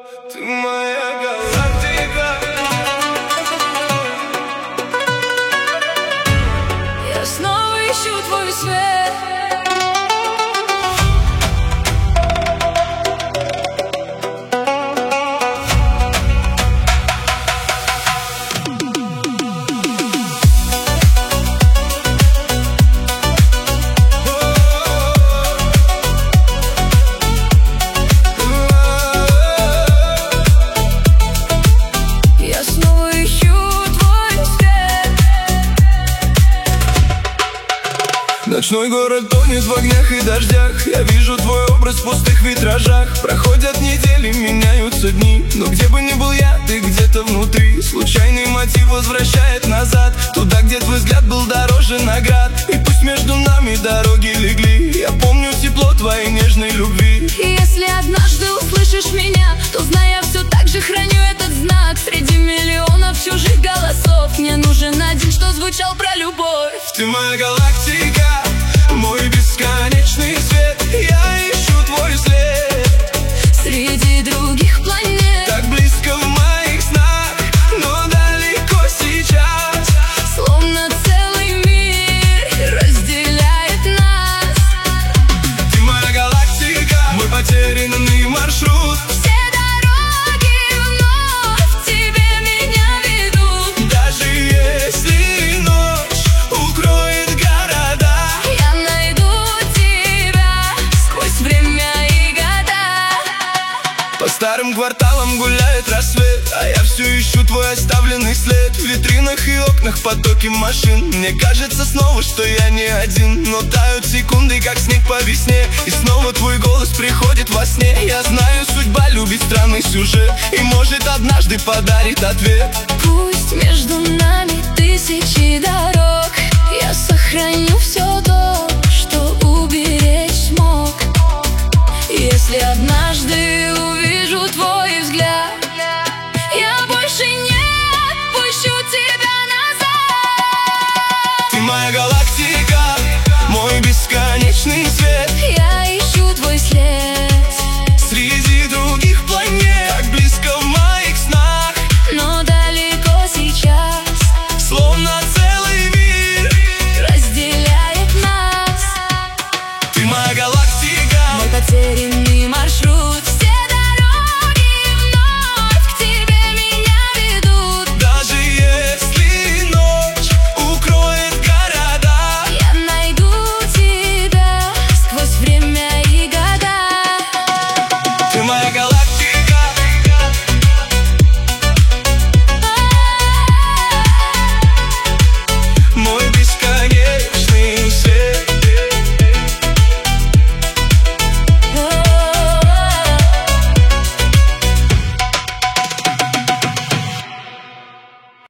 Ты моя галактика. Я снова ищу твой свет. Ночной город тонет в огнях и дождях. Я вижу твой образ в пустых витражах. Проходят недели, меняются дни, но где бы ни был я, ты где-то внутри. Случайный мотив возвращает назад, туда, где твой взгляд был дороже наград. И пусть между нами дороги легли, я помню тепло твоей нежной любви. И если однажды услышишь меня, то знай, я все так же храню этот знак. Среди миллионов чужих голосов мне нужен один, что звучал про любовь. Ты моя галактика, мой бесконечный свет. Я ищу твой след среди других планет, так близко в моих снах, но далеко сейчас. Словно целый мир разделяет нас. Ты моя галактика, мой потерянный маршрут. Все дороги вновь к тебе меня ведут. Даже если ночь укроет города, я найду тебя сквозь время и года. по старым кварталам гуляет рассвет, а я все ищу твой оставленный след. В витринах и окнах потоки машин. Мне кажется снова, что я не один, но тают секунды, как снег по весне. И снова твой голос приходит во сне. Я знаю, судьба любит странный сюжет, и может однажды подарит ответ. Пусть между нами тысячи дорог, я сохраню все то, что уберечь смог. Если однажды увижу твой взгляд, я больше не отпущу тебя назад. Ты моя галактика, мой бесконечный свет. Я ищу твой след Среди других планет, так близко в моих снах, но далеко сейчас. словно целый мир разделяет нас. Ты моя галактика, мой потерянный маршрут. Все дороги вновь к тебе меня ведут. даже если ночь укроет города, я найду тебя сквозь время и года. ты моя